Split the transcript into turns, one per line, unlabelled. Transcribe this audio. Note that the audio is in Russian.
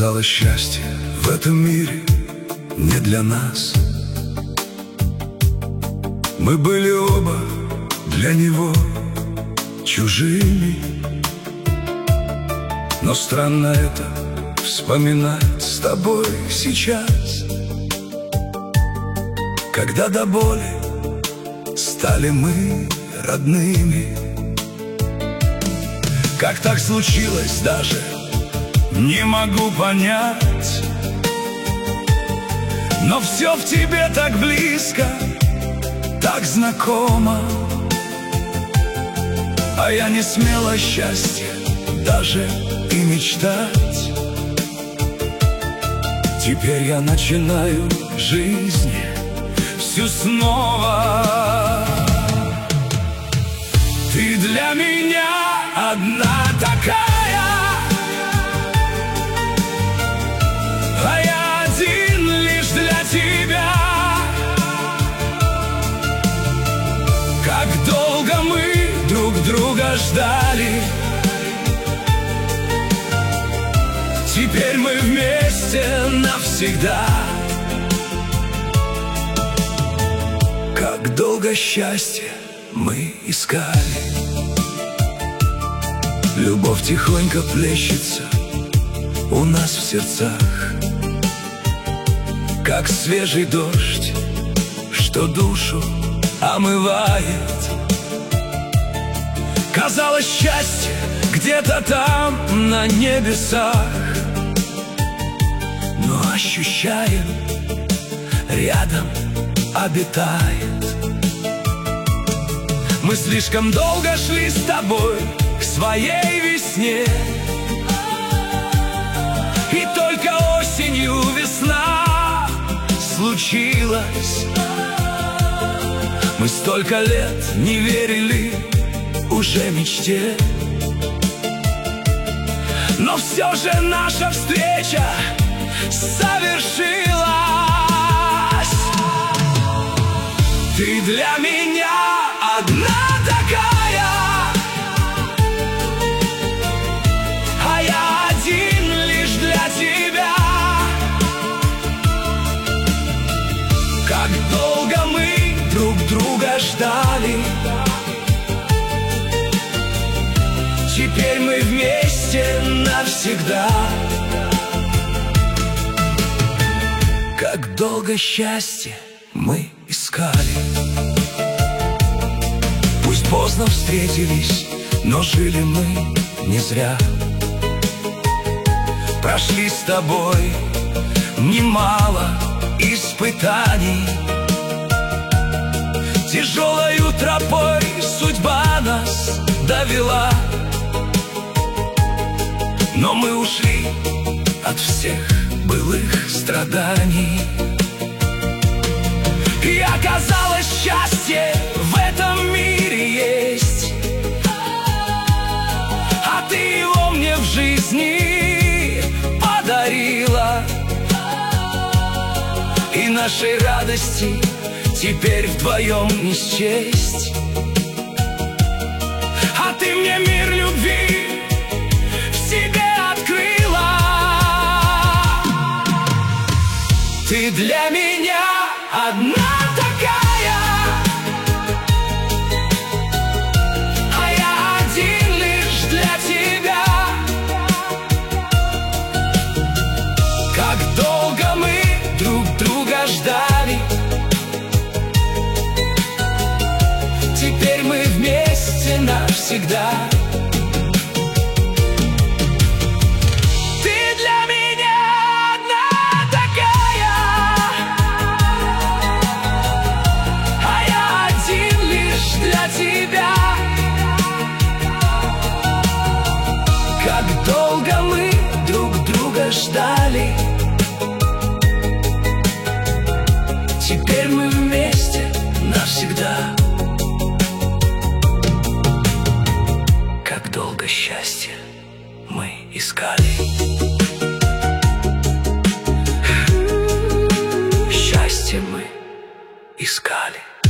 Казалось, счастье в этом мире не для нас. Мы были оба для него чужими. Но странно это вспоминать с тобой сейчас, когда до боли стали мы родными. Как так случилось, даже не могу понять, но все в тебе так близко, так знакомо. А я не смел о счастье даже и мечтать. Теперь я начинаю жизнь всю снова. Ты для меня одна такая, а я один лишь для тебя. Как долго мы друг друга ждали, теперь мы вместе навсегда. Как долго счастье мы искали. Любовь тихонько плещется у нас в сердцах, как свежий дождь, что душу омывает. Казалось, счастье где-то там на небесах, но ощущаем, рядом обитает. Мы слишком долго шли с тобой к своей весне, и только осенью весна случилась. Мы столько лет не верили уже мечте, но все же наша встреча совершилась. Ты для меня одна такая, а я один лишь для тебя. Как долго мы друг друга ждали, теперь мы вместе навсегда. Как долго счастье мы искали. Пусть поздно встретились, но жили мы не зря. Прошли с тобой немало испытаний. Тяжелою тропой судьба нас довела, но мы ушли от всех былых страданий. И оказалось, счастье в этом мире есть, а ты его мне в жизни подарила. И нашей радости теперь вдвоем не счесть. А ты мне мир любви в себе открыла. Ты для меня одна такая, а я один лишь для тебя. Как долго мы друг друга ждали, теперь мы вместе навсегда. Как долго мы друг друга ждали, теперь мы вместе навсегда. Как долго счастье мы искали. Счастье мы искали.